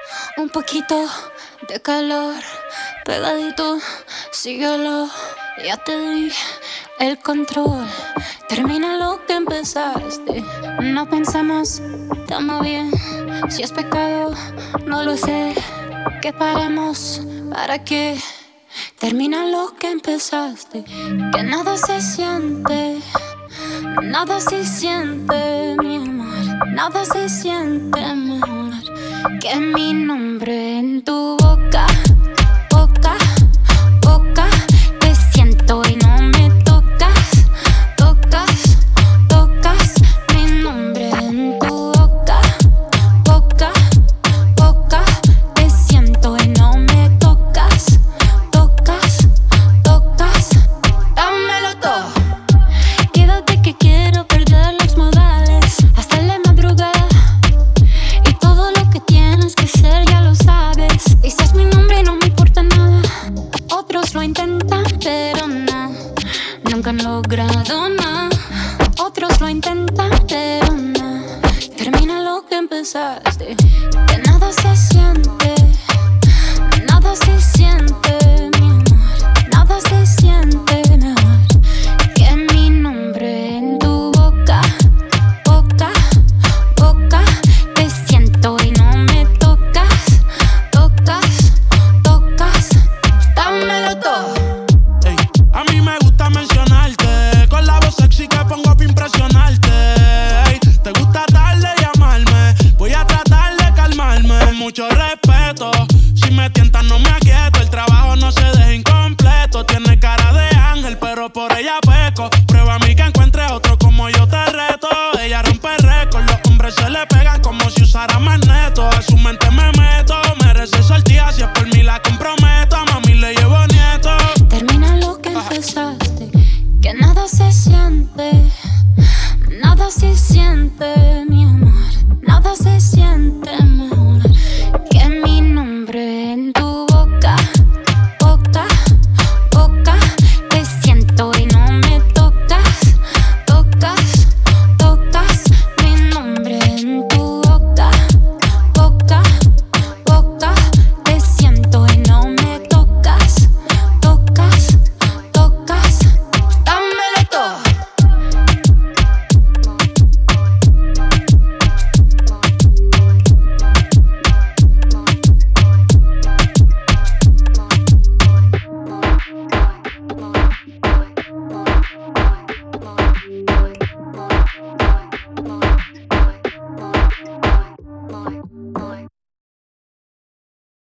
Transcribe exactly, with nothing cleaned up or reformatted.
Un poquito de calor, pegadito, síguelo. Ya te di el control. Termina lo que empezaste. No pensamos, estamos bien. Si es pecado, no lo sé. Que paremos, ¿para qué? Termina lo que empezaste. Que nada se siente, nada se siente, mi amor. Nada se siente mejor que mi nombre en tu boca, boca, boca. Te siento y no me tocas, tocas, tocas. Mi nombre en tu boca, boca, boca. Te siento y no me tocas, tocas, tocas. Dámelo todo. Quédate que quiero perder los modales hasta la madrugada. Y todo lo que tienes que ser ya lo sabes. Dices mi nombre y no me importa nada. Otros lo intentan pero no, nunca han logrado nada. Otros lo intentan pero no. Termina lo que empezaste. Que nada se siente, nada se siente, mi amor. Nada se siente mejor que mi nombre en tu boca, boca, boca. Te siento y no me tocas, tocas, tocas. Dámelo todo. Ey, a mí me gusta mencionarte con la voz sexy que pongo pa' impresionarte. Ey, te gusta darle y llamarme, voy a tratar de calmarme. Con mucho respeto, si me tientas no me aquieto. El trabajo no se deja incompleto. Tiene cara de ángel, pero por ella peco. Prueba a mí que encuentre otro como yo te reto. Ella rompe récord, los hombres se le pegan como si usara magneto. A su mente me meto.